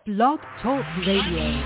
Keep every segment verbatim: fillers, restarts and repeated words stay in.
Blog Talk Radio.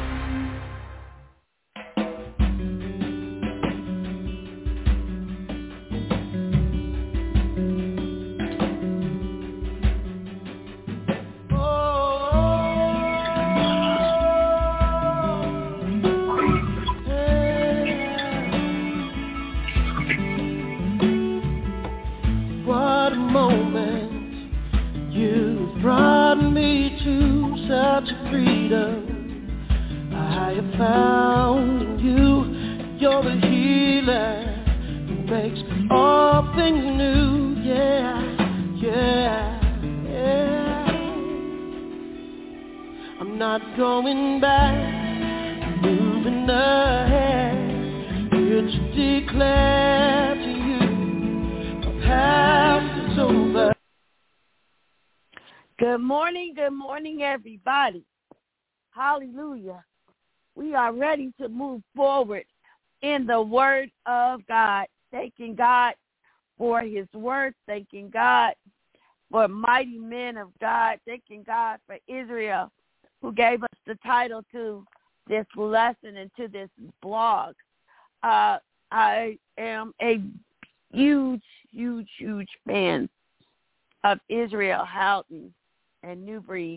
Good morning, good morning, everybody. Hallelujah. We are ready to move forward in the Word of God, thanking God for His Word, thanking God for mighty men of God, thanking God for Israel, who gave us the title to this lesson and to this blog. Uh, I am a huge, huge, huge fan of Israel Houghton and New Breed,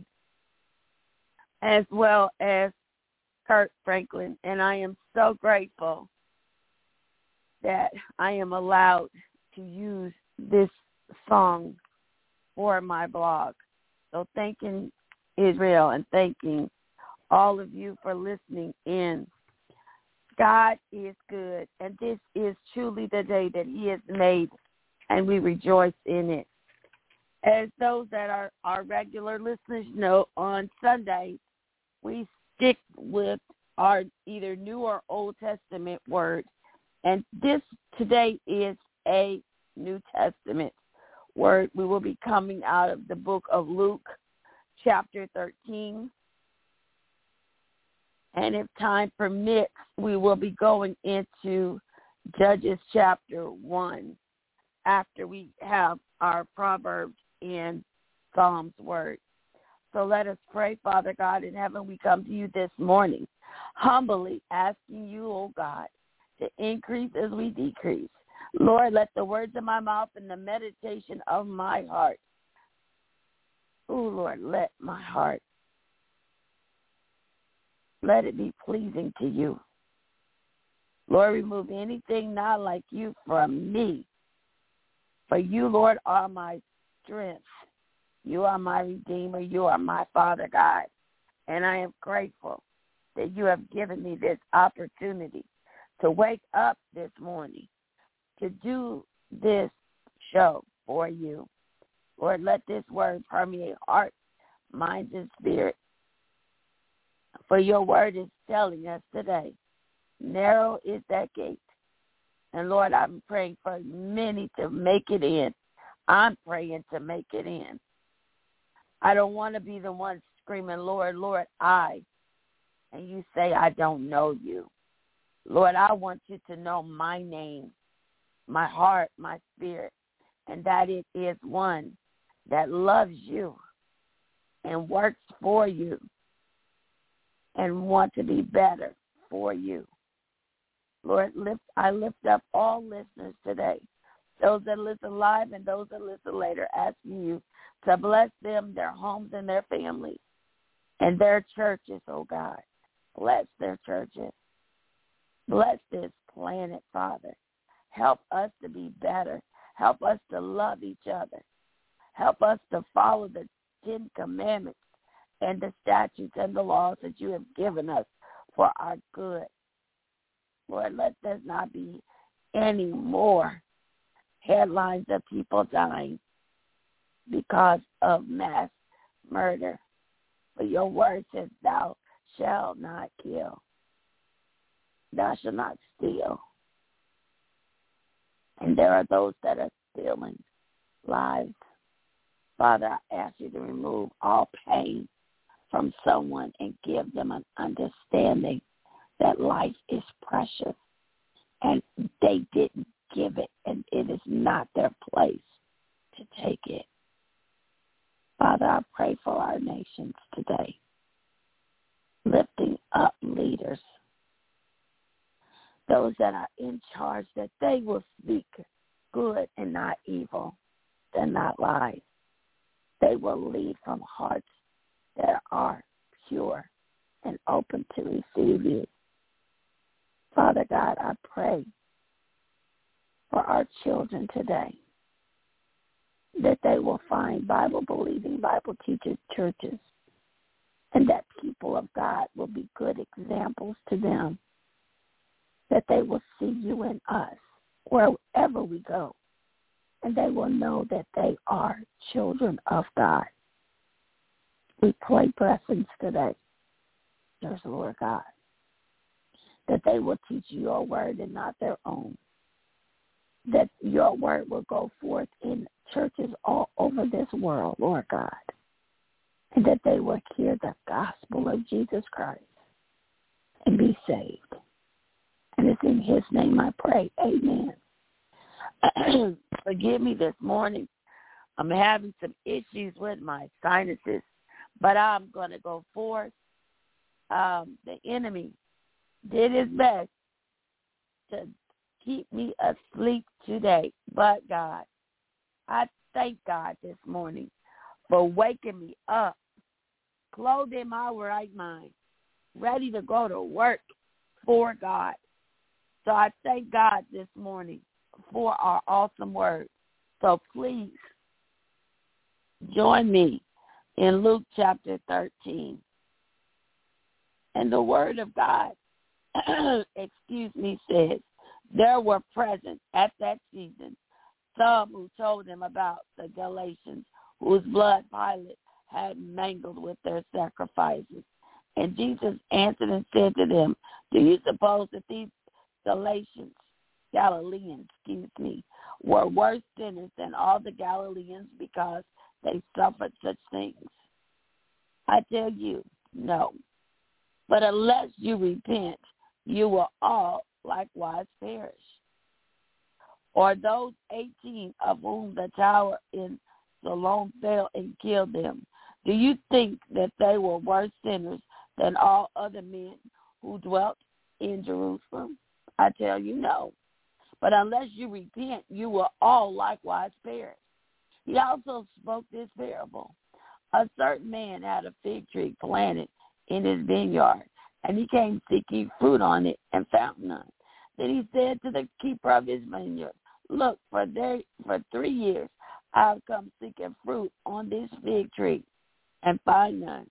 as well as Kirk Franklin. And I am so grateful that I am allowed to use this song for my blog. So thanking Israel and thanking all of you for listening in. God is good, and this is truly the day that He has made, and we rejoice in it. As those that are our regular listeners know, on Sundays, we stick with our either New or Old Testament word. And this today is a New Testament word. We will be coming out of the book of Luke, chapter thirteen. And if time permits, we will be going into Judges chapter one after we have our Proverbs in Psalms word. So let us pray. Father God in heaven, we come to you this morning, humbly asking you, oh God, to increase as we decrease. Lord, let the words of my mouth and the meditation of my heart, oh Lord, let my heart, let it be pleasing to you. Lord, remove anything not like you from me. For you, Lord, are my strength. You are my Redeemer. You are my Father God. And I am grateful that you have given me this opportunity to wake up this morning, to do this show for you. Lord, let this word permeate heart, mind, and spirit. For your word is telling us today, narrow is that gate. And Lord, I'm praying for many to make it in. I'm praying to make it in. I don't want to be the one screaming, Lord, Lord, I. And you say, I don't know you. Lord, I want you to know my name, my heart, my spirit, and that it is one that loves you and works for you and want to be better for you. Lord, lift, I lift up all listeners today, those that listen live and those that listen later, asking you to bless them, their homes, and their families, and their churches, oh God. Bless their churches. Bless this planet, Father. Help us to be better. Help us to love each other. Help us to follow the Ten Commandments and the statutes and the laws that you have given us for our good. Lord, let there not be any more headlines of people dying because of mass murder. For your word says, thou shalt not kill. Thou shalt not steal. And there are those that are stealing lives. Father, I ask you to remove all pain from someone and give them an understanding that life is precious and they didn't give it, and it is not their place to take it. Father, I pray for our nations today. those that are in charge, that they will speak good and not evil, and not lies. They will lead from hearts that are pure and open to receive you. Father God, I pray for our children today, that they will find Bible-believing, Bible-teaching churches, and that people of God will be good examples to them, that they will see you in us wherever we go, and they will know that they are children of God. We pray blessings today, there's Lord God, that they will teach your word and not their own, that your word will go forth in churches all over this world, Lord God, and that they will hear the gospel of Jesus Christ and be saved. And it's in his name I pray. Amen. Forgive me this morning. I'm having some issues with my sinuses, but I'm going to go forth. Um, the enemy did his best to keep me asleep today, but God, I thank God this morning for waking me up, clothed in my right mind, ready to go to work for God. So I thank God this morning for our awesome word. So please join me in Luke chapter thirteen. And the word of God, excuse me, says, there were present at that season some who told him about the Galatians, whose blood Pilate had mangled with their sacrifices. And Jesus answered and said to them, do you suppose that these Galatians, Galileans, excuse me, were worse sinners than all the Galileans because they suffered such things? I tell you, no. But unless you repent, you will all likewise perish. Or those eighteen of whom the tower in Siloam fell and killed them, do you think that they were worse sinners than all other men who dwelt in Jerusalem? I tell you, no. But unless you repent, you will all likewise perish. He also spoke this parable. A certain man had a fig tree planted in his vineyard, and he came seeking fruit on it and found none. Then he said to the keeper of his vineyard, look, for there, for three years I have come seeking fruit on this fig tree and find none.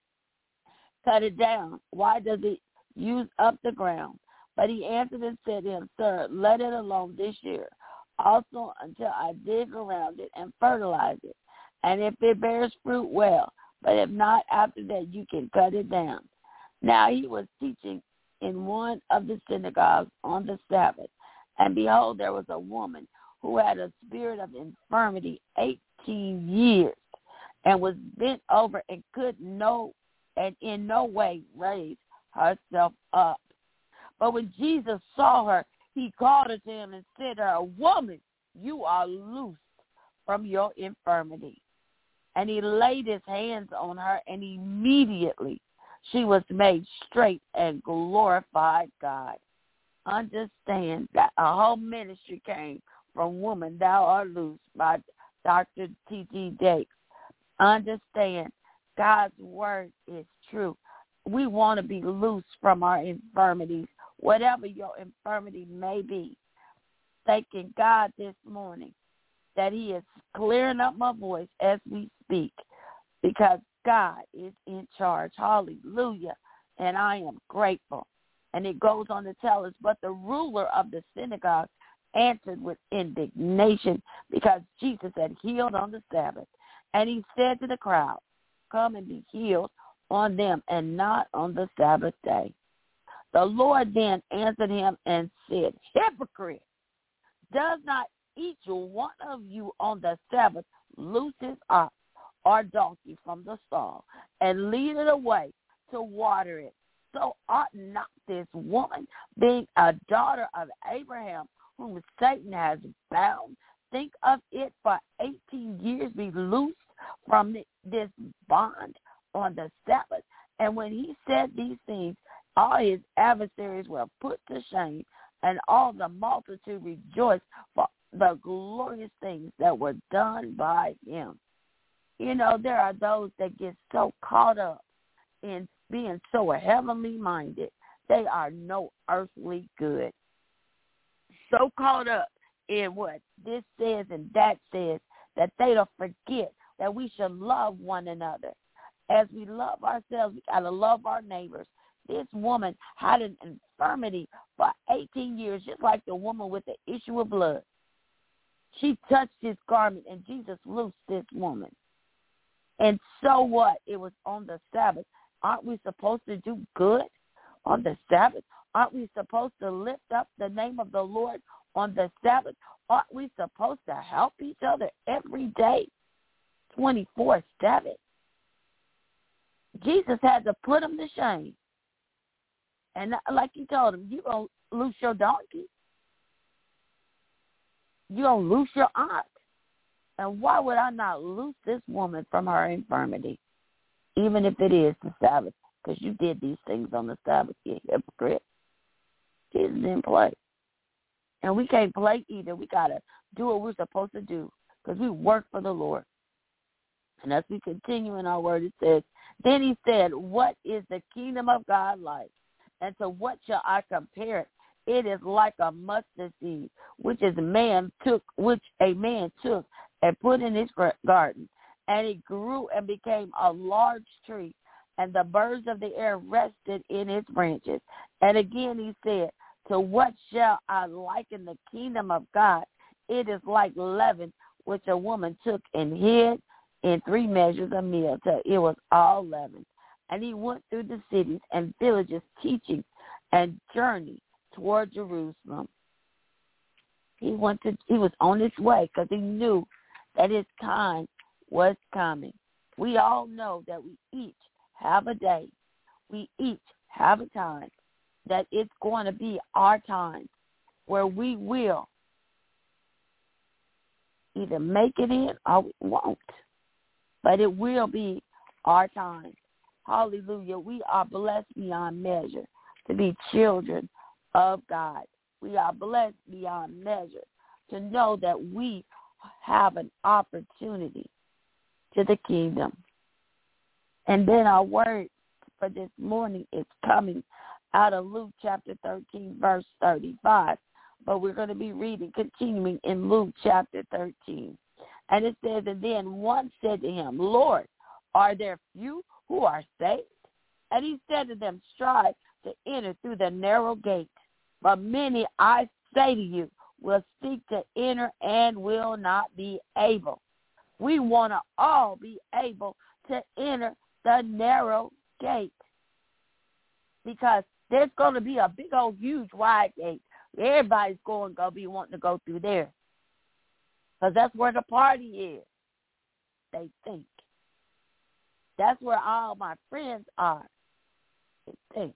Cut it down. Why does it use up the ground? But he answered and said to him, sir, let it alone this year, also until I dig around it and fertilize it. And if it bears fruit, well, but if not, after that you can cut it down. Now he was teaching in one of the synagogues on the Sabbath, and behold, there was a woman who had a spirit of infirmity eighteen years, and was bent over and could no and in no way raise herself up. But when Jesus saw her, he called her to him and said to her, woman, you are loosed from your infirmity. And he laid his hands on her, and immediately she was made straight and glorified God. Understand that a whole ministry came from Woman, Thou Art Loosed by Doctor T T Jakes. Understand God's word is true. We want to be loose from our infirmities, whatever your infirmity may be. Thanking God this morning that he is clearing up my voice as we speak, because God is in charge. Hallelujah. And I am grateful. And it goes on to tell us, but the ruler of the synagogue answered with indignation because Jesus had healed on the Sabbath. And he said to the crowd, come and be healed on them and not on the Sabbath day. The Lord then answered him and said, hypocrite, does not each one of you on the Sabbath loose his ox or donkey from the stall and lead it away to water it? So ought not this woman, being a daughter of Abraham, whom Satan has bound, think of it for eighteen years, be loosed from this bond on the Sabbath? And when he said these things, all his adversaries were put to shame, and all the multitude rejoiced for the glorious things that were done by him. You know, there are those that get so caught up in being so heavenly minded, they are no earthly good. So caught up in what this says and that says that they don't forget that we should love one another. As we love ourselves, we got to love our neighbors. This woman had an infirmity for eighteen years, just like the woman with the issue of blood. She touched his garment, and Jesus loosed this woman. And so what? It was on the Sabbath. Aren't we supposed to do good on the Sabbath? Aren't we supposed to lift up the name of the Lord on the Sabbath? Aren't we supposed to help each other every day, twenty-four seven? Jesus had to put him to shame. And like he told him, you're going to loose your donkey. You're going to loose your ox. And why would I not loose this woman from her infirmity, even if it is the Sabbath? Because you did these things on the Sabbath, you hypocrite. Jesus didn't play. And we can't play either. We got to do what we're supposed to do because we work for the Lord. And as we continue in our word, it says, then he said, what is the kingdom of God like? And to what shall I compare it? It is like a mustard seed, which is man took, which a man took and put in his garden. And it grew and became a large tree, and the birds of the air rested in its branches. And again he said, to what shall I liken the kingdom of God? It is like leaven, which a woman took and hid in three measures of meal till it was all leavened. And he went through the cities and villages teaching and journeyed toward Jerusalem. He went to, he was on his way because he knew that his time was coming. We all know that we each have a day. We each have a time that it's going to be our time where we will either make it in or we won't. But it will be our time. Hallelujah. We are blessed beyond measure to be children of God. We are blessed beyond measure to know that we have an opportunity to the kingdom. And then our word for this morning is coming out of Luke chapter thirteen, verse thirty-five. But we're going to be reading, continuing in Luke chapter thirteen. And it says, and then one said to him, Lord, are there few who are saved? And he said to them, strive to enter through the narrow gate. But many, I say to you, will seek to enter and will not be able. We want to all be able to enter the narrow gate. Because there's going to be a big old huge wide gate. Everybody's going to be wanting to go through there. Because that's where the party is, they think. That's where all my friends are, they think.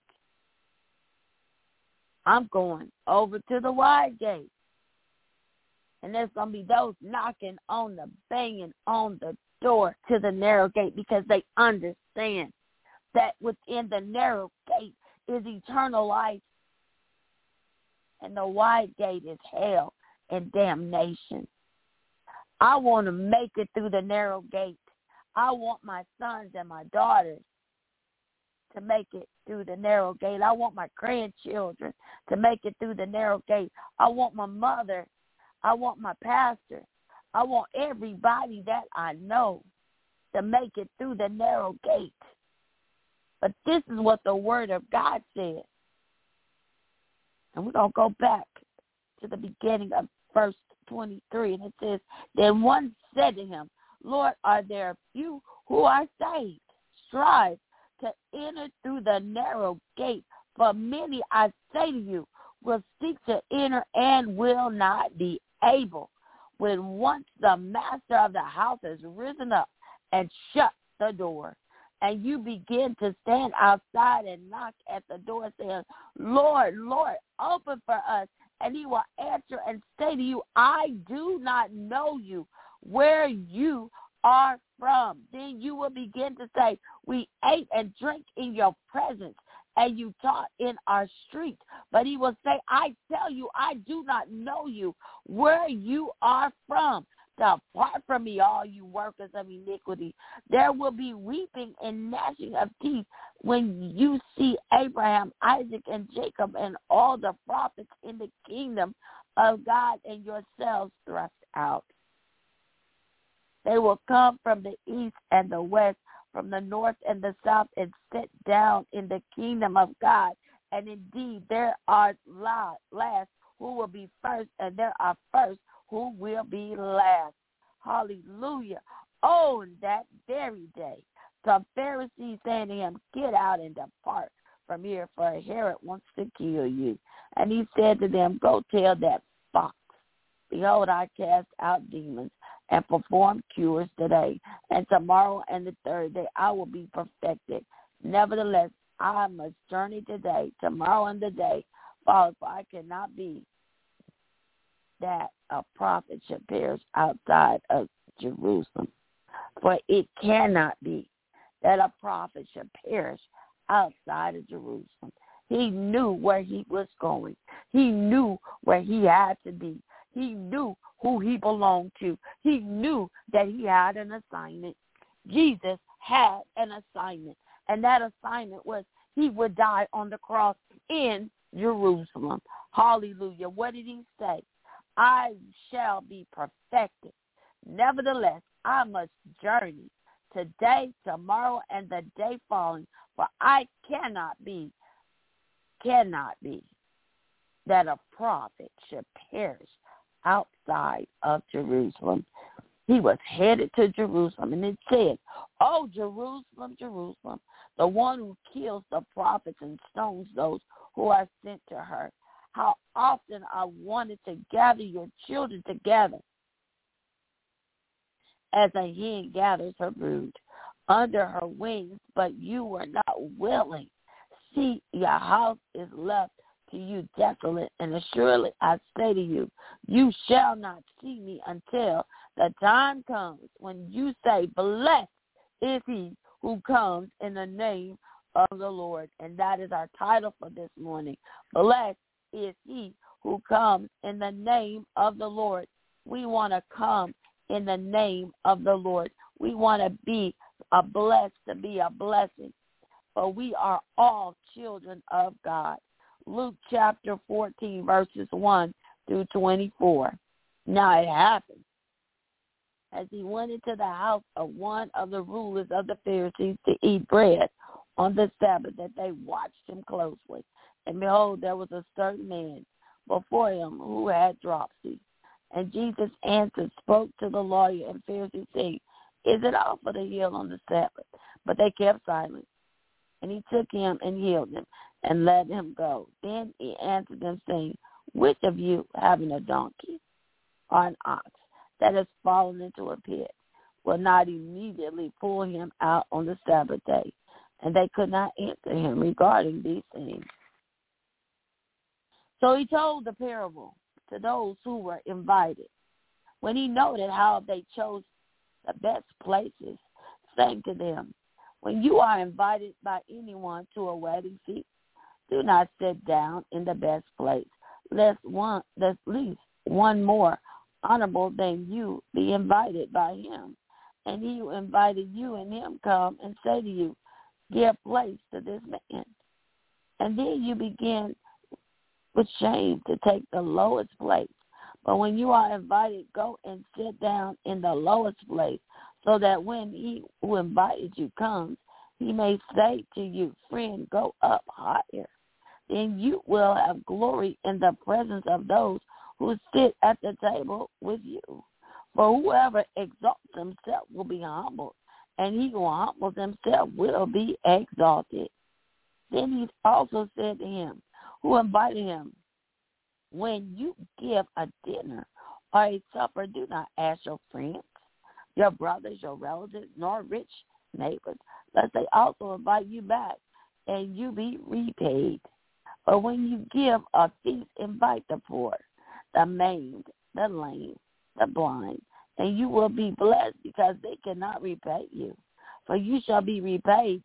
I'm going over to the wide gate. And there's going to be those knocking on the, banging on the door to the narrow gate because they understand that within the narrow gate is eternal life. And the wide gate is hell and damnation. I want to make it through the narrow gate. I want my sons and my daughters to make it through the narrow gate. I want my grandchildren to make it through the narrow gate. I want my mother. I want my pastor. I want everybody that I know to make it through the narrow gate. But this is what the word of God said. And we're going to go back to the beginning of verse twenty-three. And it says, then one said to him, Lord, are there few who are saved? Strive to enter through the narrow gate. For many, I say to you, will seek to enter and will not be able. When once the master of the house has risen up and shut the door, and you begin to stand outside and knock at the door saying, Lord, Lord, open for us. And he will answer and say to you, I do not know you, where you are from. Then you will begin to say, we ate and drank in your presence, and you taught in our streets. But he will say, I tell you, I do not know you, where you are from. Depart from me, all you workers of iniquity. There will be weeping and gnashing of teeth when you see Abraham, Isaac, and Jacob, and all the prophets in the kingdom of God, and yourselves thrust out. They will come from the east and the west, from the north and the south, and sit down in the kingdom of God. And indeed, there are last who will be first, and there are first who will be last. Hallelujah. On that very day, the Pharisees saying to him, get out and depart from here, for Herod wants to kill you. And he said to them, go tell that fox, behold, I cast out demons and perform cures today, and tomorrow and the third day I will be perfected. Nevertheless, I must journey today, tomorrow and the day, for I cannot be that a prophet should perish outside of Jerusalem. For it cannot be that a prophet should perish outside of Jerusalem. He knew where he was going. He knew where he had to be. He knew who he belonged to. He knew that he had an assignment. Jesus had an assignment, and that assignment was he would die on the cross in Jerusalem. Hallelujah. What did he say? I shall be perfected. Nevertheless, I must journey today, tomorrow, and the day following, for I cannot be, cannot be that a prophet should perish outside of Jerusalem. He was headed to Jerusalem, and it said, oh, Jerusalem, Jerusalem, the one who kills the prophets and stones those who are sent to her. How often I wanted to gather your children together as a hen gathers her brood under her wings, but you were not willing. See, your house is left to you desolate, and assuredly I say to you, you shall not see me until the time comes when you say, blessed is he who comes in the name of the Lord. And that is our title for this morning. Blessed is he who comes in the name of the Lord. We want to come in the name of the Lord. We want to be a blessed, to be a blessing. For we are all children of God. Luke chapter fourteen, verses one through twenty-four. Now it happened, as he went into the house of one of the rulers of the Pharisees to eat bread on the Sabbath, that they watched him closely. And behold, there was a certain man before him who had dropsy. And Jesus answered, spoke to the lawyer and Pharisee, saying, is it lawful to heal on the Sabbath? But they kept silent. And he took him and healed him and let him go. Then he answered them, saying, which of you, having a donkey or an ox that has fallen into a pit, will not immediately pull him out on the Sabbath day? And they could not answer him regarding these things. So he told the parable to those who were invited. When he noted how they chose the best places, saying to them, when you are invited by anyone to a wedding feast, do not sit down in the best place, lest one, at least one more honorable than you be invited by him. And he who invited you and him come and say to you, give place to this man. And then you begin with shame to take the lowest place. But when you are invited, go and sit down in the lowest place, so that when he who invited you comes, he may say to you, friend, go up higher. Then you will have glory in the presence of those who sit at the table with you. For whoever exalts himself will be humbled, and he who humbles himself will be exalted. Then he also said to him who invited him, when you give a dinner or a supper, do not ask your friends, your brothers, your relatives, nor rich neighbors, lest they also invite you back and you be repaid. But when you give a feast, invite the poor, the maimed, the lame, the blind, and you will be blessed, because they cannot repay you. For you shall be repaid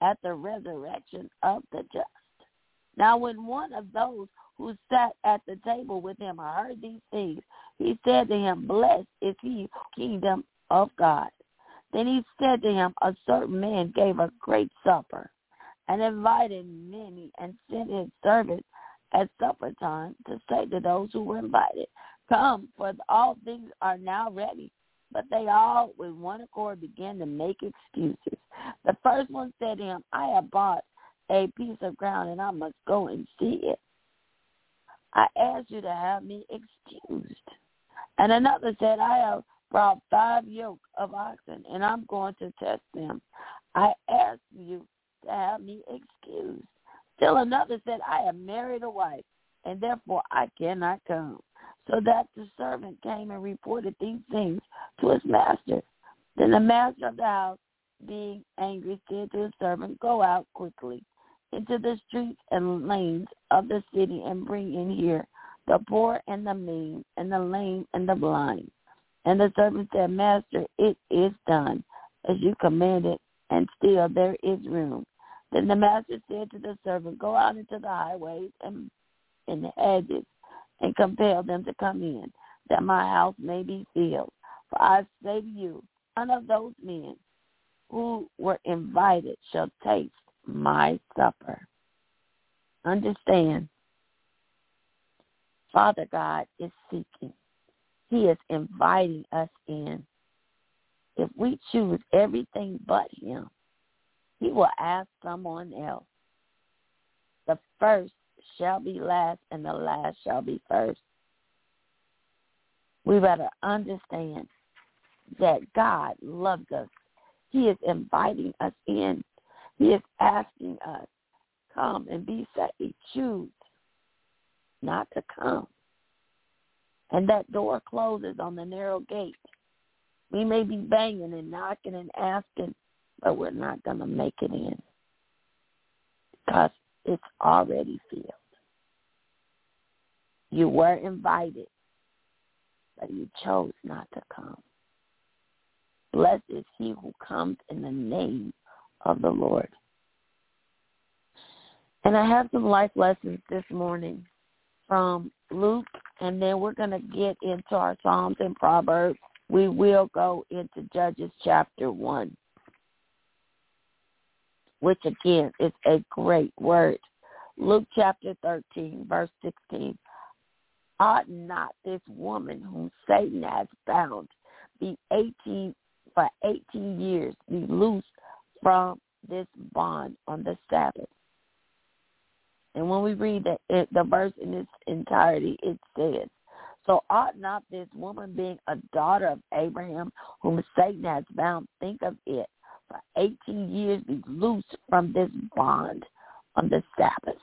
at the resurrection of the just. Now when one of those who sat at the table with him heard these things, he said to him, Blessed is he, kingdom of God. Then he said to him, A certain man gave a great supper, and invited many, and sent his servants at supper time to say to those who were invited, Come, for all things are now ready. But they all, with one accord, began to make excuses. The first one said to him, I have bought a piece of ground, and I must go and see it. I ask you to have me excused. And another said, I have brought five yoke of oxen, and I'm going to test them. I ask you to have me excused. Still another said, I have married a wife, and therefore I cannot come. So that the servant came and reported these things to his master. Then the master of the house, being angry, said to his servant, Go out quickly into the streets and lanes of the city, and bring in here the poor and the mean, and the lame and the blind. And the servant said, Master, it is done as you commanded, and still there is room. Then the master said to the servant, Go out into the highways and in the hedges, and compel them to come in, that my house may be filled. For I say to you, none of those men who were invited shall taste my supper. Understand, Father God is seeking. He is inviting us in. If we choose everything but him, he will ask someone else. The first shall be last, and the last shall be first. We better understand that God loves us. He is inviting us in. He is asking us, come and be saved. Choose not to come. And that door closes on the narrow gate. We may be banging and knocking and asking, but we're not going to make it in because it's already filled. You were invited, but you chose not to come. Blessed is he who comes in the name of the Lord. And I have some life lessons this morning from Luke, and then we're going to get into our Psalms and Proverbs. We will go into Judges chapter one, which again is a great word. Luke chapter thirteen, verse sixteen. Ought not this woman whom Satan has bound be eighteen for eighteen years be loosed from this bond on the Sabbath? And when we read the, it, the verse in its entirety, it says, So ought not this woman, being a daughter of Abraham, whom Satan has bound, think of it, for eighteen years be loosed from this bond on the Sabbath?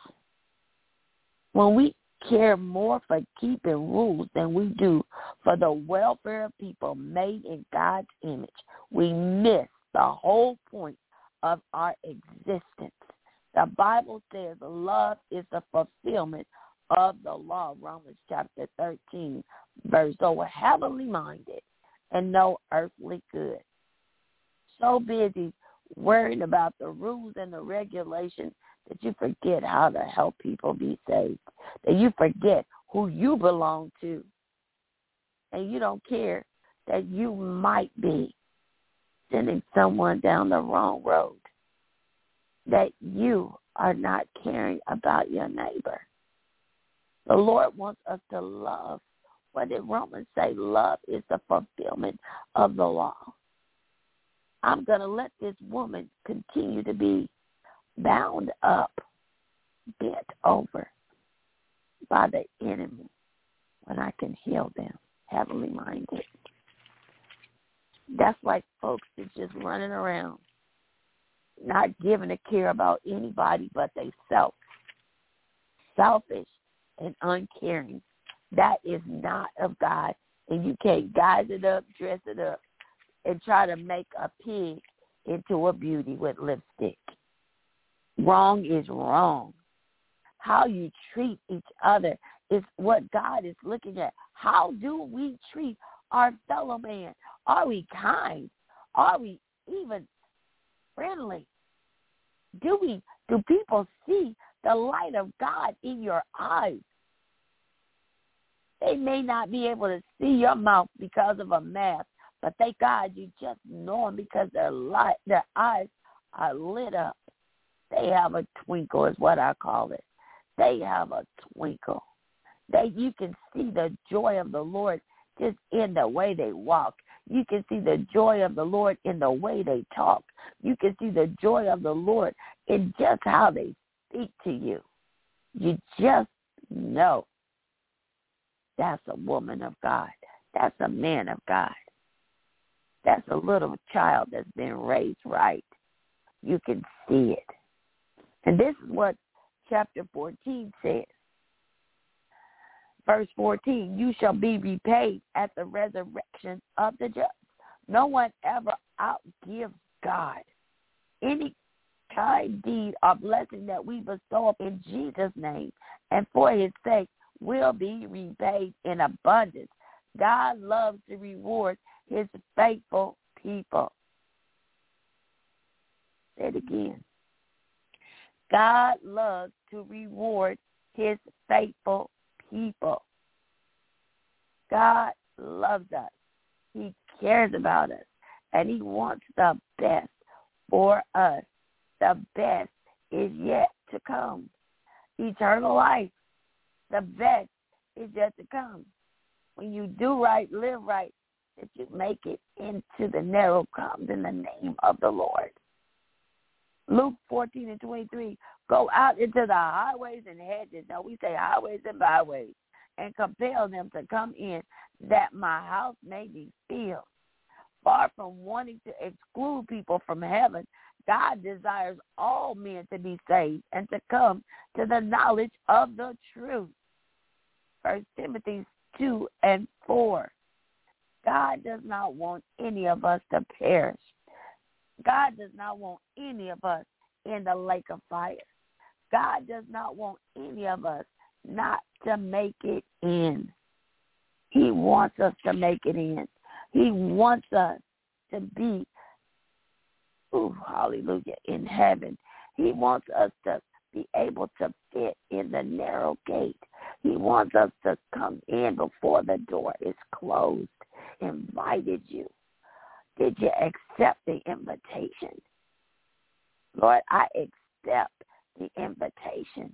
When we care more for keeping rules than we do for the welfare of people made in God's image, we miss the whole point of our existence. The Bible says love is the fulfillment of the law, Romans chapter thirteen, verse. So we're heavenly minded and no earthly good. So busy worrying about the rules and the regulations that you forget how to help people be saved, that you forget who you belong to, and you don't care that you might be sending someone down the wrong road, that you are not caring about your neighbor. The Lord wants us to love. What did Romans say? Love is the fulfillment of the law. I'm going to let this woman continue to be bound up, bent over by the enemy when I can heal them, heavenly minded. That's like folks that's just running around, not giving a care about anybody but they self. Selfish and uncaring. That is not of God. And you can't guise it up, dress it up, and try to make a pig into a beauty with lipstick. Wrong is wrong. How you treat each other is what God is looking at. How do we treat our fellow man? Are we kind? Are we even friendly? Do we, do people see the light of God in your eyes? They may not be able to see your mouth because of a mask, but thank God you just know them because their light, their eyes are lit up. They have a twinkle is what I call it. They have a twinkle. They, you can see the joy of the Lord just in the way they walk. You can see the joy of the Lord in the way they talk. You can see the joy of the Lord in just how they speak to you. You just know that's a woman of God. That's a man of God. That's a little child that's been raised right. You can see it. And this is what chapter fourteen says. Verse fourteen, you shall be repaid at the resurrection of the just. No one ever outgives God. Any kind deed or blessing that we bestow in Jesus' name and for his sake will be repaid in abundance. God loves to reward his faithful people. Say it again. God loves to reward his faithful people. God loves us. He cares about us. And he wants the best for us. The best is yet to come. Eternal life. The best is yet to come. When you do right, live right, that you make it into the narrow comes in the name of the Lord. Luke fourteen and twenty-three, go out into the highways and hedges. Now we say highways and byways, and compel them to come in that my house may be filled. Far from wanting to exclude people from heaven, God desires all men to be saved and to come to the knowledge of the truth. First Timothy two and four. God does not want any of us to perish. God does not want any of us in the lake of fire. God does not want any of us not to make it in. He wants us to make it in. He wants us to be, ooh, hallelujah, in heaven. He wants us to be able to fit in the narrow gate. He wants us to come in before the door is closed. Invited you. Did you accept the invitation? Lord, I accept the invitation.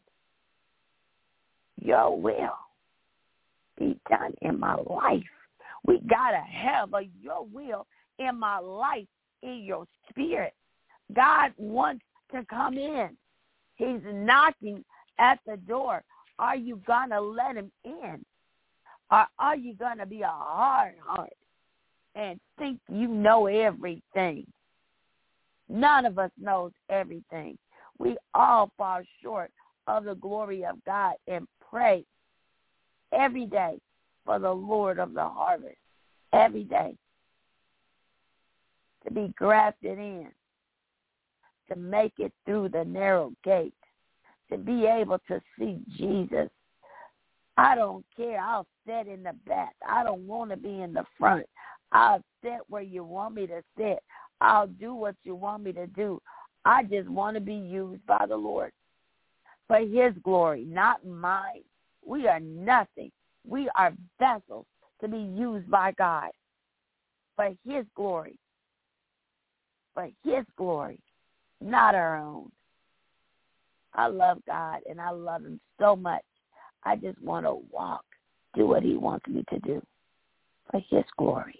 Your will be done in my life. We got to have a your will in my life, in your spirit. God wants to come in. He's knocking at the door. Are you going to let him in? Or are you going to be a hard heart and think you know everything? None of us knows everything. We all fall short of the glory of God and pray every day for the Lord of the harvest. Every day. To be grafted in. To make it through the narrow gate. To be able to see Jesus. I don't care. I'll sit in the back. I don't want to be in the front. I'll sit where you want me to sit. I'll do what you want me to do. I just want to be used by the Lord for his glory, not mine. We are nothing. We are vessels to be used by God for his glory, for his glory, not our own. I love God, and I love him so much. I just want to walk, do what he wants me to do for his glory.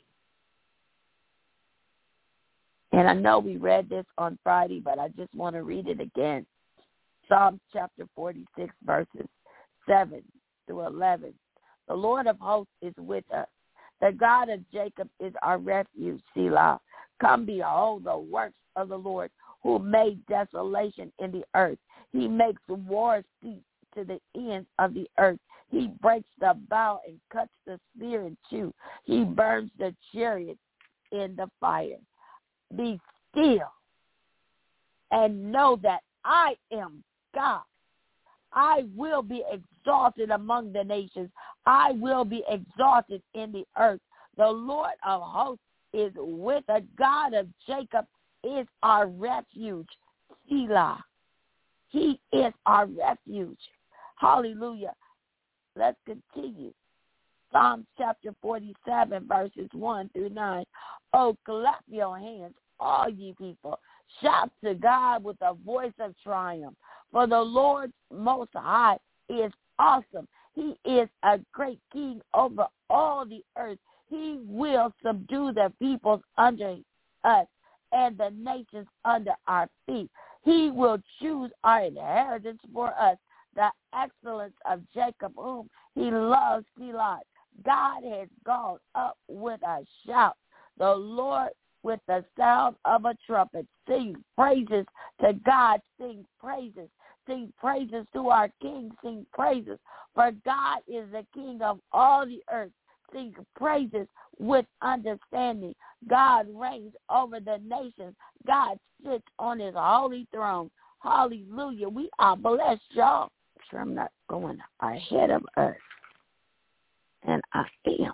And I know we read this on Friday, but I just want to read it again. Psalms chapter forty-six, verses seven through eleven. The Lord of hosts is with us. The God of Jacob is our refuge, Selah. Come behold the works of the Lord, who made desolation in the earth. He makes wars cease to the ends of the earth. He breaks the bow and cuts the spear in two. He burns the chariots in the fire. Be still and know that I am God. I will be exalted among the nations. I will be exalted in the earth. The Lord of hosts is with us. God of Jacob is our refuge. Selah. He is our refuge. Hallelujah. Let's continue. Psalms chapter forty-seven, verses one through nine. Oh, clap your hands, all ye people. Shout to God with a voice of triumph. For the Lord Most High is awesome. He is a great king over all the earth. He will subdue the peoples under us and the nations under our feet. He will choose our inheritance for us, the excellence of Jacob, whom he loves, Selah. God has gone up with a shout. The Lord with the sound of a trumpet. Sing praises to God. Sing praises. Sing praises to our King. Sing praises. For God is the King of all the earth. Sing praises with understanding. God reigns over the nations. God sits on his holy throne. Hallelujah. We are blessed, y'all. I'm sure I'm not going ahead of us. And I am.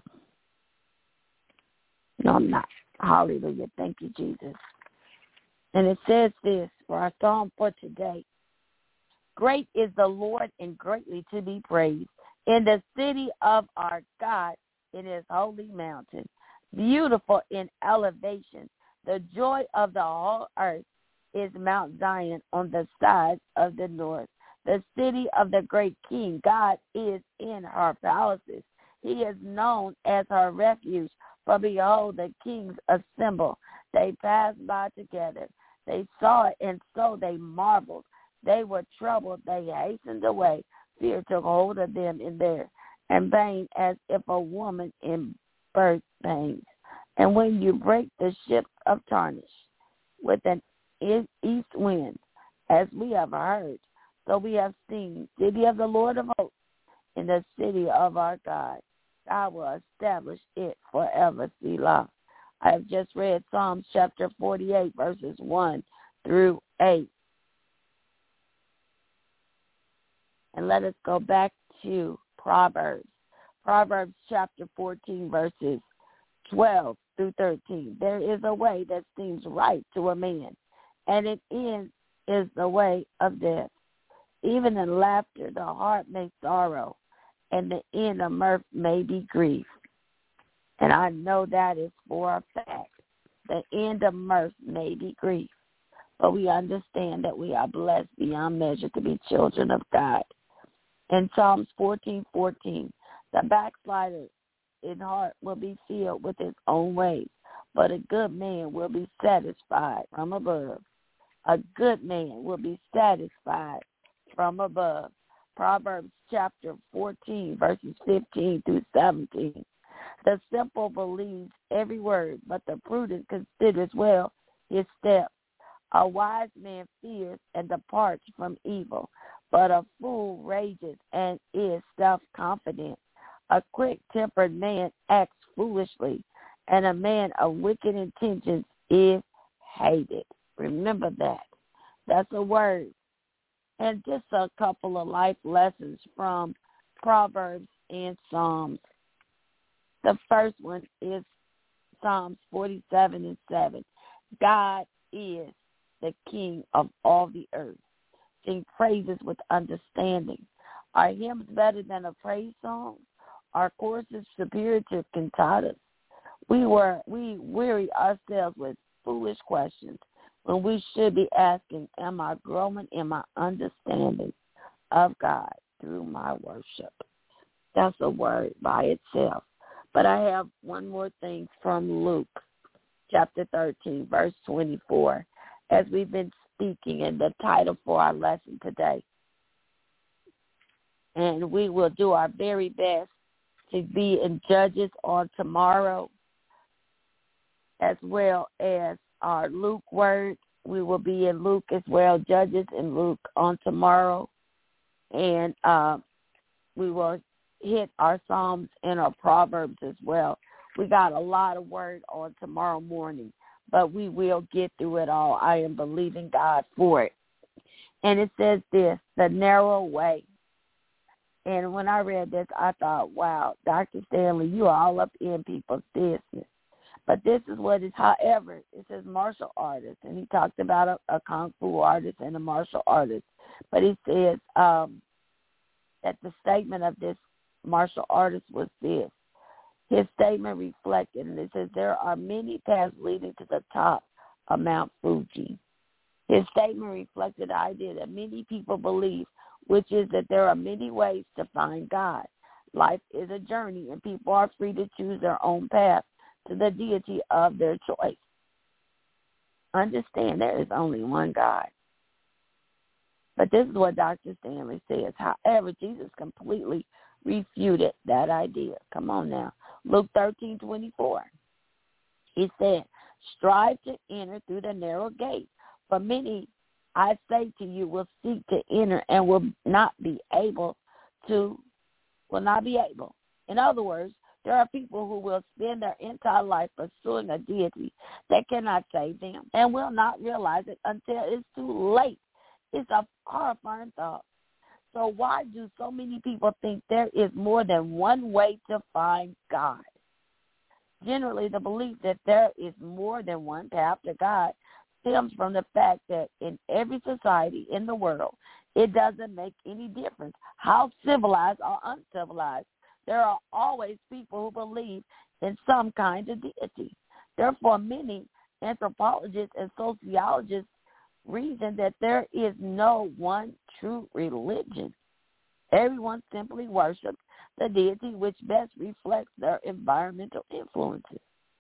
No, I'm not. Hallelujah. Thank you, Jesus. And it says this for our psalm for today. Great is the Lord and greatly to be praised in the city of our God in his holy mountain. Beautiful in elevation. The joy of the whole earth is Mount Zion on the sides of the north. The city of the great king. God is in her palaces. He is known as her refuge. For behold, the kings assemble. They passed by together. They saw it, and so they marveled. They were troubled. They hastened away. Fear took hold of them in their and pain, as if a woman in birth pains. And when you break the ships of Tarshish with an east wind, as we have heard, so we have seen, city of the Lord of hosts, in the city of our God. I will establish it forever, Selah. I have just read Psalms chapter forty-eight, verses one through eight. And let us go back to Proverbs. Proverbs chapter fourteen, verses twelve through thirteen. There is a way that seems right to a man, and it ends is the way of death. Even in laughter, the heart may sorrow, and the end of mirth may be grief. And I know that is for a fact. The end of mirth may be grief. But we understand that we are blessed beyond measure to be children of God. In Psalms fourteen fourteen, the backslider in heart will be filled with his own ways, but a good man will be satisfied from above. A good man will be satisfied from above. Proverbs chapter fourteen, verses fifteen through seventeen. The simple believes every word, but the prudent considers well his steps. A wise man fears and departs from evil, but a fool rages and is self-confident. A quick-tempered man acts foolishly, and a man of wicked intentions is hated. Remember that. That's a word. And just a couple of life lessons from Proverbs and Psalms. The first one is Psalms forty-seven and seven. God is the King of all the earth. Sing praises with understanding. Are hymns better than a praise song? Are choruses superior to cantatas? We were we weary ourselves with foolish questions when we should be asking, am I growing in my understanding of God through my worship? That's a word by itself. But I have one more thing from Luke chapter thirteen, verse twenty-four, as we've been speaking in the title for our lesson today. And we will do our very best to be in Judges on tomorrow, as well as our Luke word. We will be in Luke as well, Judges and Luke on tomorrow. And uh, we will hit our Psalms and our Proverbs as well. We got a lot of word on tomorrow morning, but we will get through it all. I am believing God for it. And it says this, the narrow way. And when I read this, I thought, wow, Doctor Stanley, you are all up in people's business. But this is what is, however, it says martial artist, and he talked about a, a kung fu artist and a martial artist. But he says um, that the statement of this martial artist was this. His statement reflected, and it says, there are many paths leading to the top of Mount Fuji. His statement reflected the idea that many people believe, which is that there are many ways to find God. Life is a journey, and people are free to choose their own path to the deity of their choice. Understand, there is only one God. But this is what Doctor Stanley says. However, Jesus completely refuted that idea. Come on now. Luke thirteen twenty-four. He said, strive to enter through the narrow gate. For many, I say to you, will seek to enter and will not be able to, will not be able. In other words, there are people who will spend their entire life pursuing a deity that cannot save them and will not realize it until it's too late. It's a horrifying thought. So why do so many people think there is more than one way to find God? Generally, the belief that there is more than one path to God stems from the fact that in every society in the world, it doesn't make any difference how civilized or uncivilized. There are always people who believe in some kind of deity. Therefore, many anthropologists and sociologists reason that there is no one true religion. Everyone simply worships the deity which best reflects their environmental influences.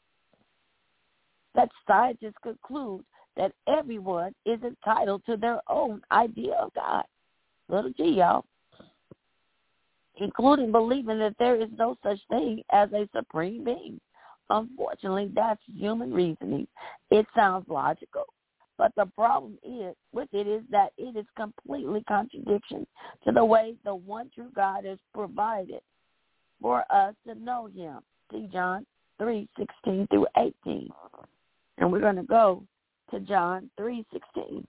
Such scientists conclude that everyone is entitled to their own idea of God. Little g, y'all. Including believing that there is no such thing as a supreme being. Unfortunately, that's human reasoning. It sounds logical. But the problem is with it is that it is completely contradiction to the way the one true God has provided for us to know him. See John three sixteen through eighteen. And we're going to go to John three sixteen.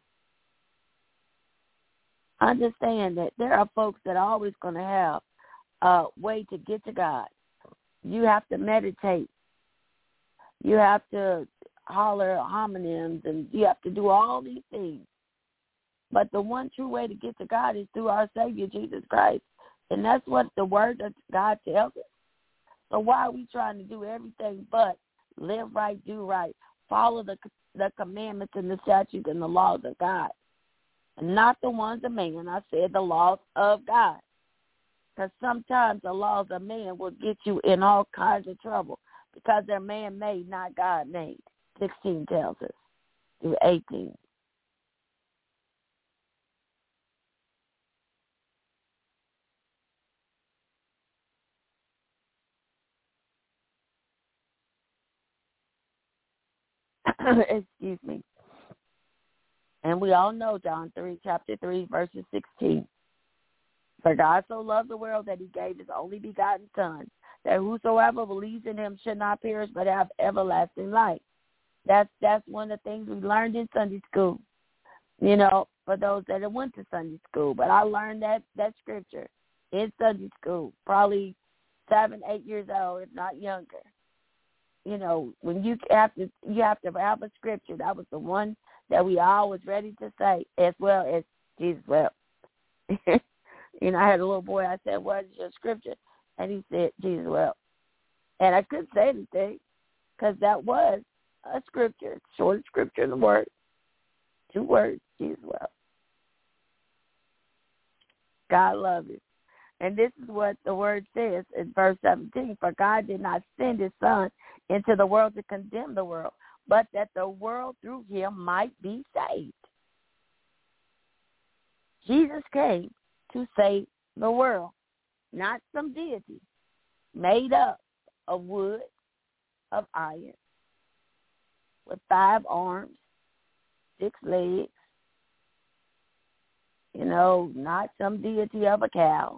Understand that there are folks that are always going to have a way to get to God. You have to meditate. You have to holler homonyms, and you have to do all these things. But the one true way to get to God is through our Savior, Jesus Christ. And that's what the Word of God tells us. So why are we trying to do everything but live right, do right, follow the the commandments and the statutes and the laws of God? And not the ones of man. I said the laws of God. Because sometimes the laws of man will get you in all kinds of trouble because they're man-made, not God-made. sixteen tells us through eighteen. Excuse me. And we all know John three, chapter three, verses sixteen. For God so loved the world that he gave his only begotten Son, that whosoever believes in him should not perish but have everlasting life. That's that's one of the things we learned in Sunday school, you know, for those that have went to Sunday school. But I learned that, that scripture in Sunday school, probably seven, eight years old, if not younger. You know, when you have to, you have to have a scripture. That was the one that we all was ready to say, as well as Jesus wept. You know, I had a little boy. I said, "What is your scripture?" And he said, "Jesus wept." And I couldn't say anything because that was a scripture, short scripture in the word, two words, Jesus wept. God loves you. And this is what the word says in verse seventeen. For God did not send his Son into the world to condemn the world, but that the world through him might be saved. Jesus came to save the world, not some deity made up of wood, of iron, with five arms, six legs, you know, not some deity of a cow,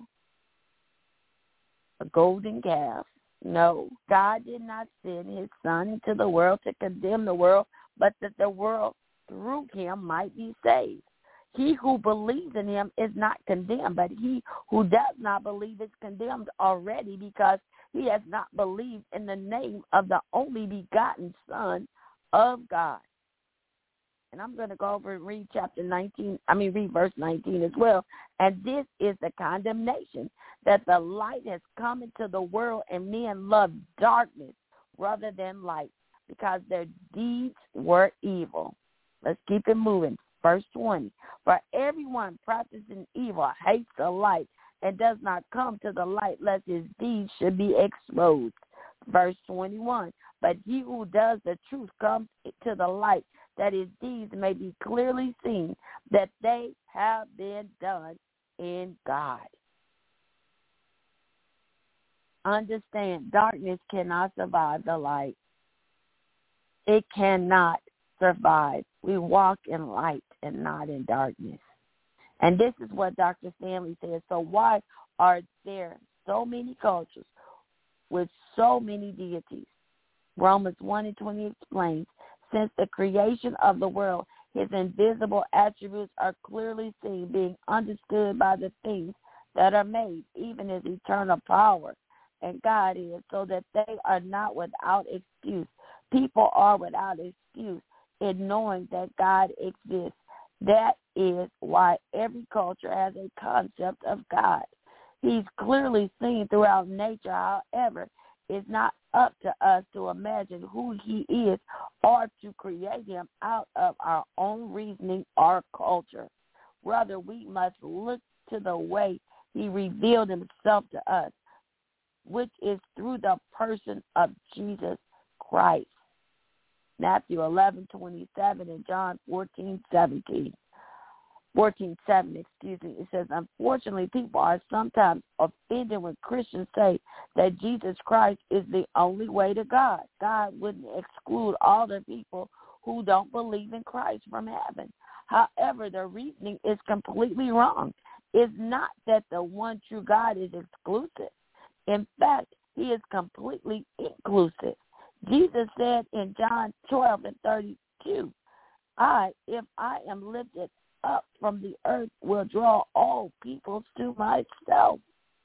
a golden calf. No, God did not send his Son into the world to condemn the world, but that the world through him might be saved. He who believes in him is not condemned, but he who does not believe is condemned already, because he has not believed in the name of the only begotten Son of God. And I'm going to go over and read chapter nineteen, I mean read verse nineteen as well. And this is the condemnation, that the light has come into the world, and men love darkness rather than light, because their deeds were evil. Let's keep it moving. Verse twenty, for everyone practicing evil hates the light and does not come to the light, lest his deeds should be exposed. Verse twenty-one, but he who does the truth comes to the light, that his deeds may be clearly seen, that they have been done in God. Understand, darkness cannot survive the light. It cannot survive. We walk in light and not in darkness. And this is what Doctor Stanley says. So why are there so many cultures with so many deities? Romans one and twenty explains, since the creation of the world, his invisible attributes are clearly seen, being understood by the things that are made, even his eternal power and God is, so that they are not without excuse. People are without excuse in knowing that God exists. That is why every culture has a concept of God. He's clearly seen throughout nature. However, it's not up to us to imagine who he is or to create him out of our own reasoning or culture. Rather, we must look to the way he revealed himself to us, which is through the person of Jesus Christ. Matthew eleven twenty-seven and John fourteen seventeen. fourteen seven, excuse me. It says, unfortunately, people are sometimes offended when Christians say that Jesus Christ is the only way to God. God wouldn't exclude all the people who don't believe in Christ from heaven. However, the reasoning is completely wrong. It's not that the one true God is exclusive. In fact, he is completely inclusive. Jesus said in John twelve and thirty-two, I, if I am lifted up from the earth, will draw all peoples to myself.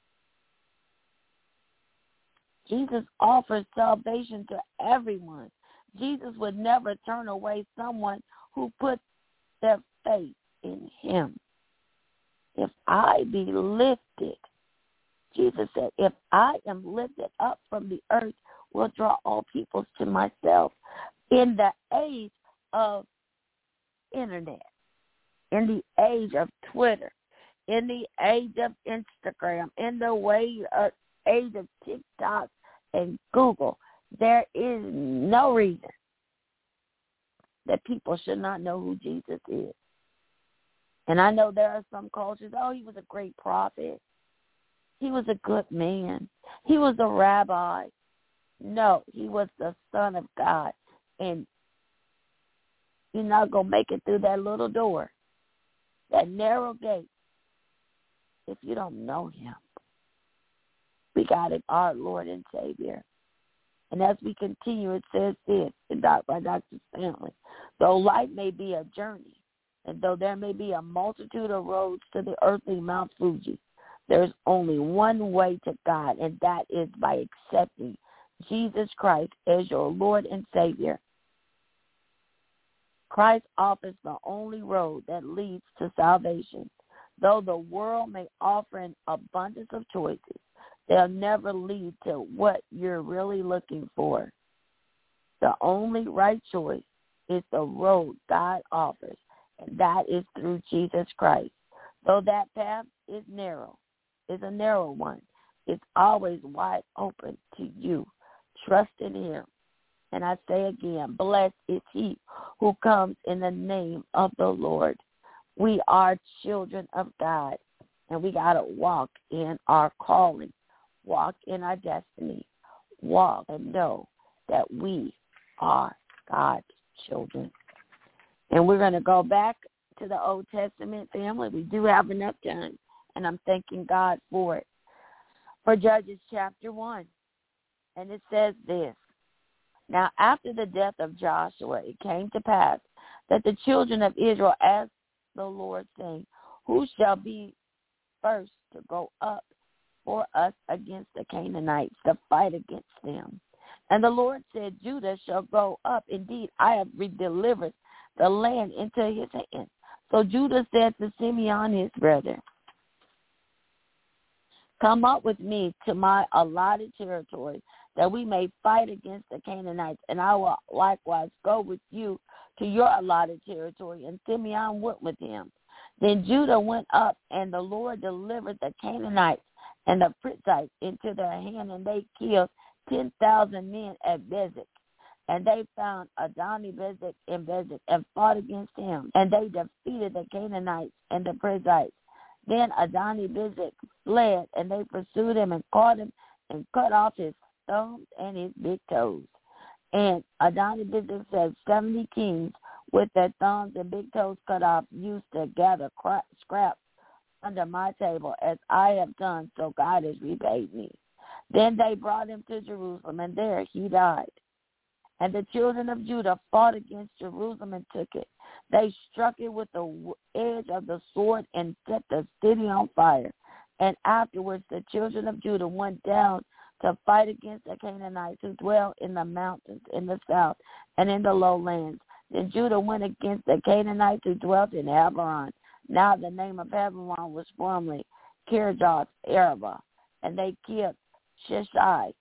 Jesus offers salvation to everyone. Jesus would never turn away someone who puts their faith in him. If I be lifted, Jesus said, if I am lifted up from the earth, will draw all peoples to myself. In the age of internet, in the age of Twitter, in the age of Instagram, in the way of age of TikTok and Google, there is no reason that people should not know who Jesus is. And I know there are some cultures, oh, he was a great prophet. He was a good man. He was a rabbi. No, he was the Son of God. And you're not going to make it through that little door, that narrow gate, if you don't know him. We got it, our Lord and Savior. And as we continue, it says this by Doctor Stanley, though life may be a journey, and though there may be a multitude of roads to the earthly Mount Fuji, there's only one way to God, and that is by accepting Jesus Christ as your Lord and Savior. Christ offers the only road that leads to salvation. Though the world may offer an abundance of choices, they'll never lead to what you're really looking for. The only right choice is the road God offers, and that is through Jesus Christ. Though that path is narrow, is a narrow one, it's always wide open to you. Trust in him. And I say again, blessed is he who comes in the name of the Lord. We are children of God, and we got to walk in our calling, walk in our destiny, walk and know that we are God's children. And we're going to go back to the Old Testament, family. We do have enough time, and I'm thanking God for it. For Judges chapter one, and it says this, now after the death of Joshua, it came to pass that the children of Israel asked the Lord, saying, who shall be first to go up for us against the Canaanites to fight against them? And the Lord said, Judah shall go up. Indeed, I have redelivered the land into his hand. So Judah said to Simeon his brother, come up with me to my allotted territory, that we may fight against the Canaanites, and I will likewise go with you to your allotted territory. And Simeon went with him. Then Judah went up, and the Lord delivered the Canaanites and the Perizzites into their hand, and they killed ten thousand men at Bezek. And they found Adoni-Bezek in Bezek and fought against him, and they defeated the Canaanites and the Perizzites. Then Adoni-Bezek fled, and they pursued him and caught him and cut off his thumbs and his big toes. And Adoni-Bezek said, seventy kings with their thumbs and big toes cut off used to gather cra- scraps under my table, as I have done, so God has repaid me. Then they brought him to Jerusalem, and there he died. And the children of Judah fought against Jerusalem and took it. They struck it with the edge of the sword and set the city on fire. And afterwards the children of Judah went down to fight against the Canaanites who dwell in the mountains in the south and in the lowlands. Then Judah went against the Canaanites who dwelt in Hebron. Now the name of Hebron was formerly Kirjath Arba. And they killed Sheshai,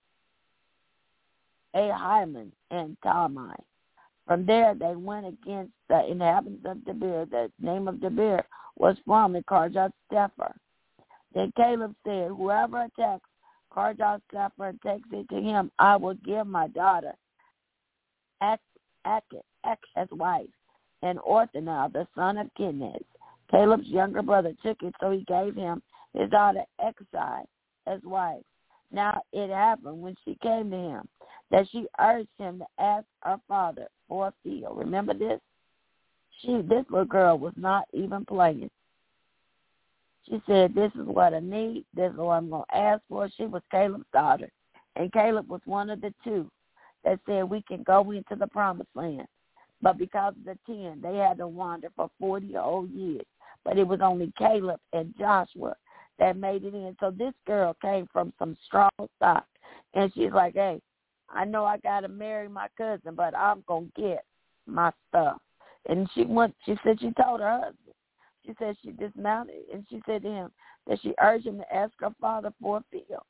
Ahiman, and Talmai. From there they went against the inhabitants of Debir. The name of Debir was formerly Kirjath Sepher. Then Caleb said, whoever attacks Kirjath Sepher and takes it to him, I will give my daughter Ak as wife, and Othniel, the son of Kenaz. Caleb's younger brother took it, so he gave him his daughter Exai as wife. Now it happened when she came to him that she urged him to ask her father for a field. Remember this? She, this little girl was not even playing. She said, this is what I need. This is what I'm going to ask for. She was Caleb's daughter. And Caleb was one of the two that said we can go into the promised land. But because of the ten, they had to wander for forty whole years. But it was only Caleb and Joshua that made it in. So this girl came from some strong stock. And she's like, hey, I know I got to marry my cousin, but I'm going to get my stuff. And she went, she said she told her husband. She said she dismounted, and she said to him that she urged him to ask her father for a field.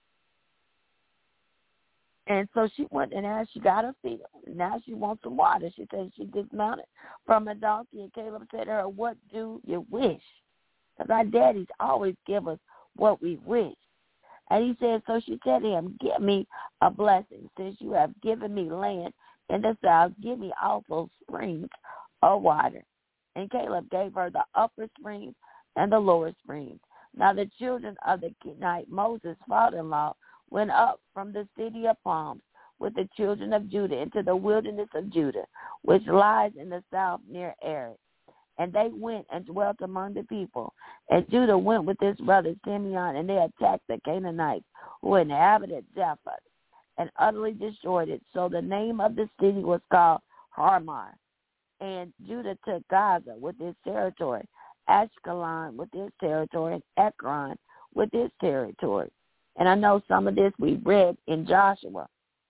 And so she went and asked, she got a field. Now she wants some water. She said she dismounted from a donkey, and Caleb said to her, what do you wish? Because our daddies always give us what we wish. And he said, so she said to him, give me a blessing. Since you have given me land in the south, give me also springs of water. And Caleb gave her the upper springs and the lower springs. Now the children of the Kenite, Moses' father-in-law, went up from the city of palms with the children of Judah into the wilderness of Judah, which lies in the south near Arad. And they went and dwelt among the people. And Judah went with his brother Simeon, and they attacked the Canaanites who inhabited Japheth and utterly destroyed it. So the name of the city was called Harmar. And Judah took Gaza with its territory, Ashkelon with its territory, and Ekron with its territory. And I know some of this we read in Joshua,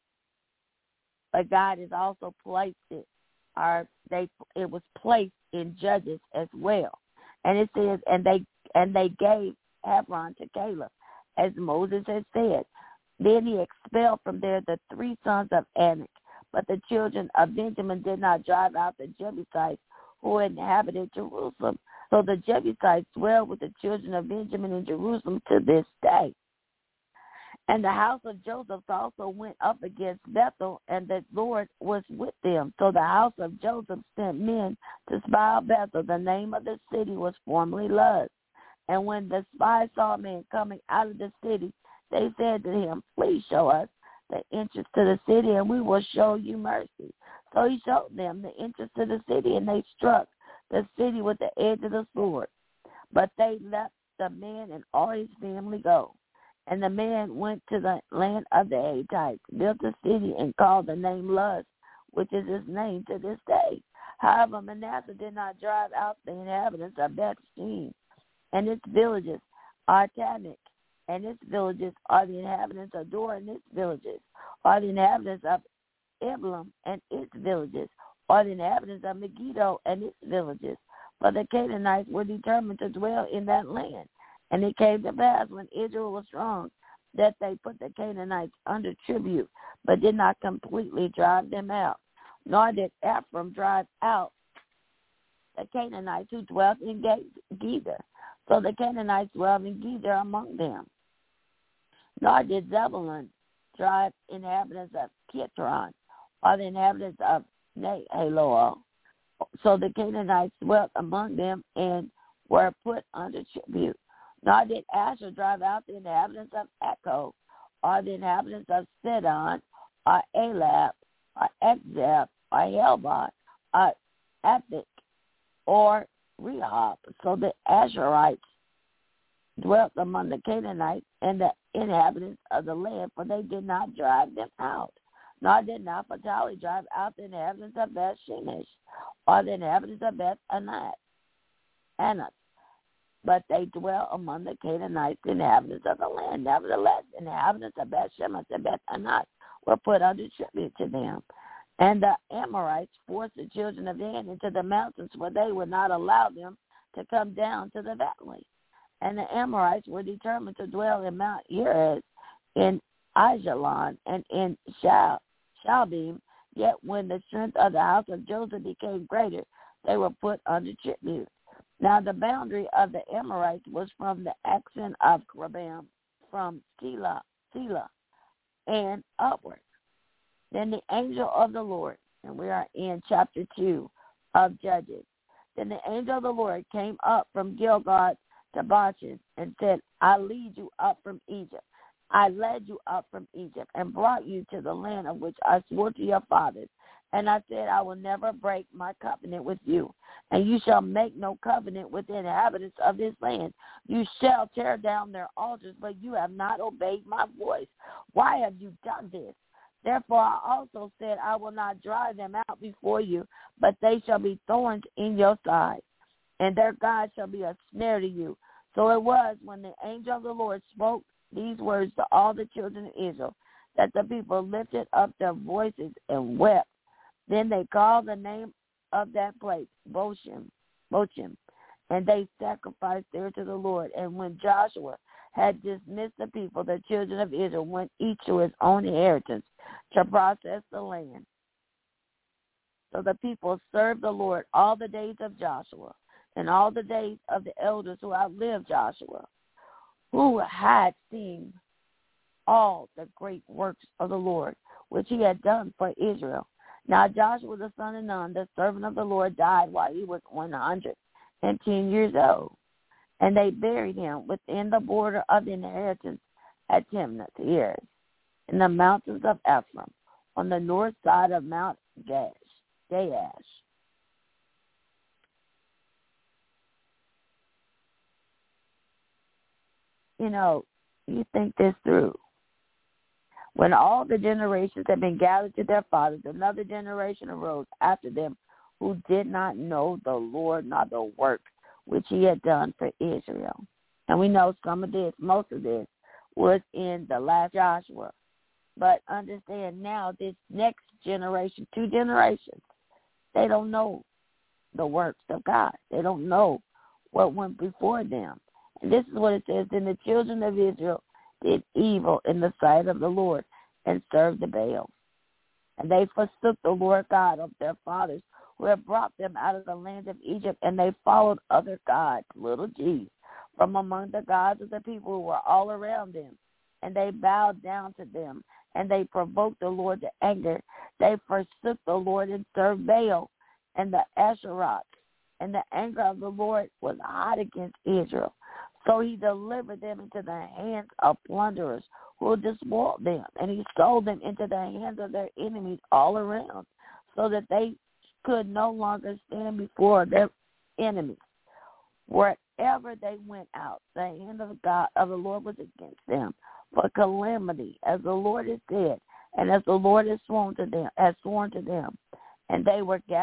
but God has also placed it, or they it was placed in Judges as well. And it says, and they and they gave Hebron to Caleb, as Moses had said. Then he expelled from there the three sons of Anak. But the children of Benjamin did not drive out the Jebusites who inhabited Jerusalem. So the Jebusites dwell with the children of Benjamin in Jerusalem to this day. And the house of Joseph also went up against Bethel, and the Lord was with them. So the house of Joseph sent men to spy out Bethel. The name of the city was formerly Luz. And when the spies saw men coming out of the city, they said to him, please show us the entrance to the city, and we will show you mercy. So he showed them the entrance to the city, and they struck the city with the edge of the sword. But they let the man and all his family go. And the man went to the land of the Hittites, built a city, and called the name Luz, which is his name to this day. However, Manasseh did not drive out the inhabitants of Bethshean, and its villages are Tanakh, and its villages are the inhabitants of Dor, and its villages are the inhabitants of Iblam, and its villages are the inhabitants of Megiddo, and its villages. For the Canaanites were determined to dwell in that land. And it came to pass, when Israel was strong, that they put the Canaanites under tribute, but did not completely drive them out. Nor did Ephraim drive out the Canaanites who dwelt in Gezer. So the Canaanites dwelt in Gezer among them. Nor did Zebulun drive inhabitants of Kitron, or the inhabitants of Nahaloel. So the Canaanites dwelt among them and were put under tribute. Nor did Asher drive out the inhabitants of Echo, or the inhabitants of Sidon, or Elab, or Ekzeb, or Helbot, or Epic, or Rehob. So the Asherites dwelt among the Canaanites and the inhabitants of the land, for they did not drive them out. Nor did Naphtali drive out the inhabitants of Beth Shemesh, or the inhabitants of Beth Anat, Anat. But they dwell among the Canaanites, the inhabitants of the land. Nevertheless, the inhabitants of Beth Shemesh and Beth Anat were put under tribute to them. And the Amorites forced the children of Dan into the mountains, where they would not allow them to come down to the valley. And the Amorites were determined to dwell in Mount Heres, in Ajalon, and in Shal, Shalbim. Yet when the strength of the house of Joseph became greater, they were put under tribute. Now the boundary of the Amorites was from the accent of Rabam, from Selah, Selah, and upward. Then the angel of the Lord, and we are in chapter two of Judges. Then the angel of the Lord came up from Gilgal to Bachan and said, I lead you up from Egypt. I led you up from Egypt and brought you to the land of which I swore to your fathers. And I said, I will never break my covenant with you, and you shall make no covenant with the inhabitants of this land. You shall tear down their altars, but you have not obeyed my voice. Why have you done this? Therefore I also said, I will not drive them out before you, but they shall be thorns in your side, and their God shall be a snare to you. So it was, when the angel of the Lord spoke these words to all the children of Israel, that the people lifted up their voices and wept. Then they called the name of that place Bochim, Bochim, and they sacrificed there to the Lord. And when Joshua had dismissed the people, the children of Israel went each to his own inheritance to process the land. So the people served the Lord all the days of Joshua and all the days of the elders who outlived Joshua, who had seen all the great works of the Lord, which he had done for Israel. Now Joshua the son of Nun, the servant of the Lord, died while he was one hundred and ten years old. And they buried him within the border of the inheritance at Timnath Heres, in the mountains of Ephraim, on the north side of Mount Gash, Gaash. You know, you think this through. When all the generations had been gathered to their fathers, another generation arose after them who did not know the Lord nor the work which he had done for Israel. And we know some of this, most of this, was in the last Joshua. But understand now, this next generation, two generations, they don't know the works of God. They don't know what went before them. And this is what it says, then the children of Israel did evil in the sight of the Lord and served the Baal. And they forsook the Lord God of their fathers, who had brought them out of the land of Egypt, and they followed other gods, little g's, from among the gods of the people who were all around them. And they bowed down to them, and they provoked the Lord to anger. They forsook the Lord and served Baal and the Asheroth. And the anger of the Lord was hot against Israel. So he delivered them into the hands of plunderers who despoiled them, and he sold them into the hands of their enemies all around, so that they could no longer stand before their enemies. Wherever they went out, the hand of God of the Lord was against them for calamity, as the Lord has said, and as the Lord has sworn to them, has sworn to them. And they were gathered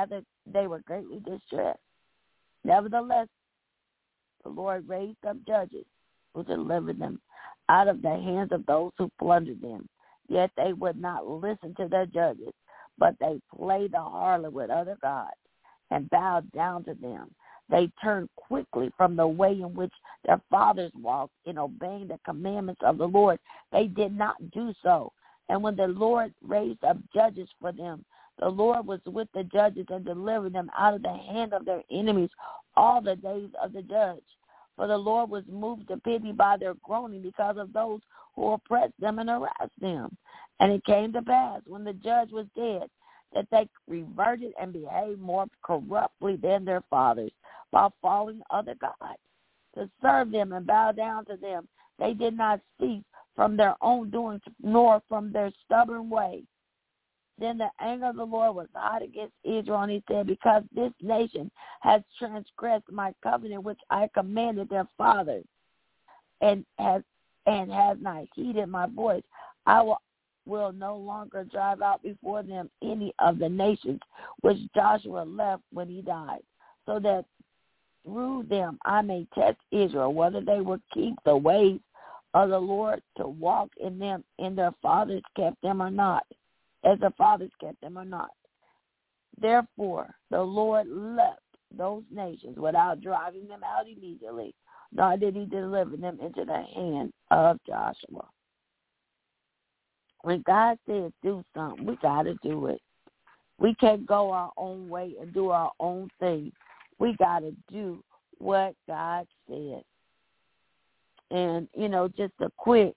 they were greatly distressed. Nevertheless, the Lord raised up judges who delivered them out of the hands of those who plundered them. Yet they would not listen to their judges, but they played the harlot with other gods and bowed down to them. They turned quickly from the way in which their fathers walked in obeying the commandments of the Lord. They did not do so. And when the Lord raised up judges for them, the Lord was with the judges and delivered them out of the hand of their enemies all the days of the judge. For the Lord was moved to pity by their groaning because of those who oppressed them and harassed them. And it came to pass, when the judge was dead, that they reverted and behaved more corruptly than their fathers, while following other gods, to serve them and bow down to them. They did not cease from their own doings, nor from their stubborn ways. Then the anger of the Lord was hot against Israel, and he said, because this nation has transgressed my covenant which I commanded their fathers, and has and has not heeded my voice, I will will no longer drive out before them any of the nations which Joshua left when he died, so that through them I may test Israel, whether they will keep the ways of the Lord to walk in them, and their fathers kept them or not, as their fathers kept them or not. Therefore the Lord left those nations without driving them out immediately, nor did he deliver them into the hand of Joshua. When God says do something, we got to do it. We can't go our own way and do our own thing. We got to do what God said. And, you know, just a quick,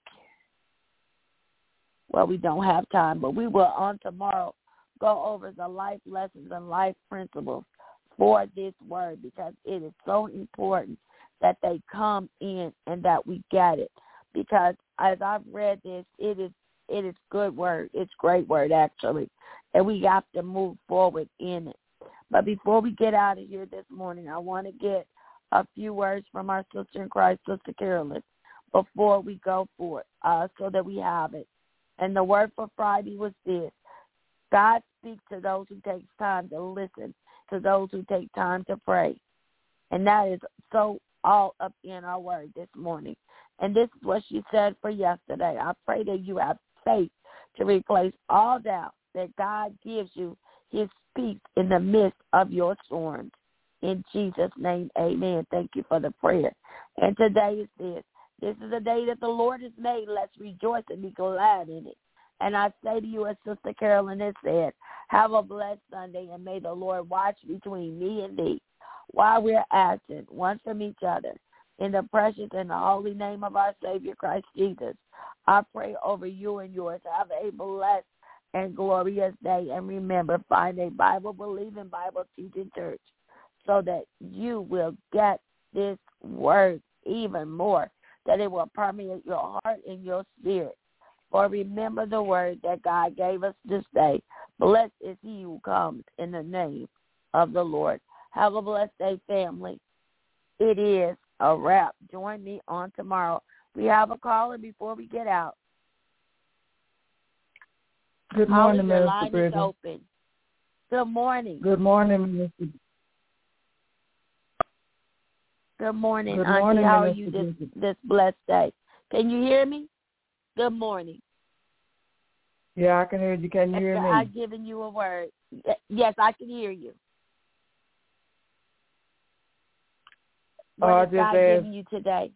well, we don't have time, but we will on tomorrow go over the life lessons and life principles for this word, because it is so important that they come in and that we get it. Because as I've read this, it is It is good word. It's great word, actually. And we have to move forward in it. But before we get out of here this morning, I want to get a few words from our sister in Christ, Sister Carolyn, before we go for it, uh, so that we have it. And the word for Friday was this: God speaks to those who take time to listen, to those who take time to pray. And that is so all up in our word this morning. And this is what she said for yesterday. I pray that you have faith to replace all doubt that God gives you his peace in the midst of your storms. In Jesus' name, amen. Thank you for the prayer. And today is this. This is a day that the Lord has made. Let's rejoice and be glad in it. And I say to you, as Sister Carolyn has said, have a blessed Sunday, and may the Lord watch between me and thee while we're absent one from each other. In the precious and the holy name of our Savior Christ Jesus, I pray over you and yours. Have a blessed and glorious day. And remember, find a Bible-believing, Bible-teaching church so that you will get this word even more, that it will permeate your heart and your spirit. For remember the word that God gave us this day. Blessed is he who comes in the name of the Lord. Have a blessed day, family. It is a wrap. Join me on tomorrow. We have a caller before we get out. Good morning, Holly, your Minister line Bridget. is open. Good morning. Good morning, Minister. Good morning, Good Auntie. morning, How are Minister you this, Bridget. this blessed day? Can you hear me? Good morning. Yeah, I can hear you. Can you hear me? I've given you a word. Yes, I can hear you. What Oh, I has just God asked- given you today?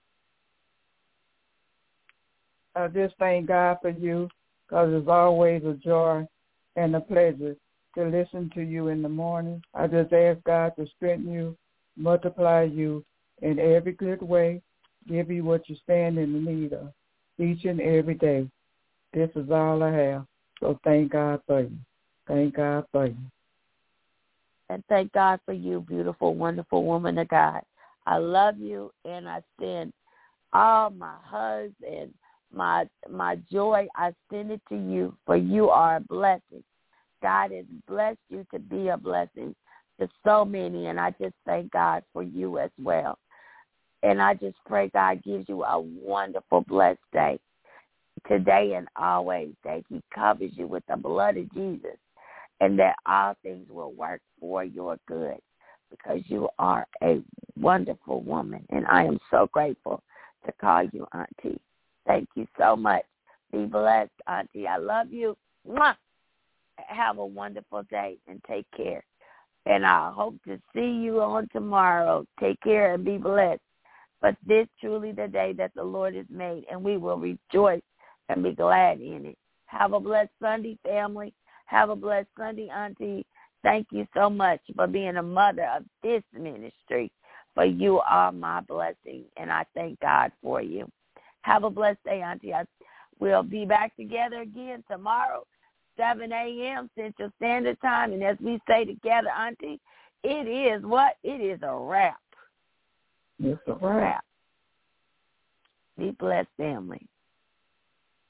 I just thank God for you, because it's always a joy and a pleasure to listen to you in the morning. I just ask God to strengthen you, multiply you in every good way, give you what you stand in the need of each and every day. This is all I have. So thank God for you. Thank God for you. And thank God for you, beautiful, wonderful woman of God. I love you, and I send all my hugs and my my joy. I send it to you, for you are a blessing. God has blessed you to be a blessing to so many, and I just thank God for you as well. And I just pray God gives you a wonderful, blessed day today and always, that he covers you with the blood of Jesus, and that all things will work for your good, because you are a wonderful woman, and I am so grateful to call you Auntie. Thank you so much. Be blessed, Auntie. I love you. Mwah! Have a wonderful day and take care. And I hope to see you on tomorrow. Take care and be blessed. But this truly the day that the Lord has made, and we will rejoice and be glad in it. Have a blessed Sunday, family. Have a blessed Sunday, Auntie. Thank you so much for being a mother of this ministry, for you are my blessing, and I thank God for you. Have a blessed day, Auntie. I will be back together again tomorrow, seven a.m. Central Standard Time, and as we say together, Auntie, it is what? It is a wrap. It's a wrap. Be blessed, family.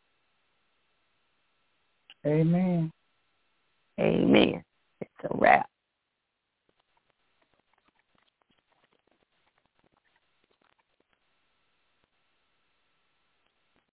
Amen. Amen. It's a wrap.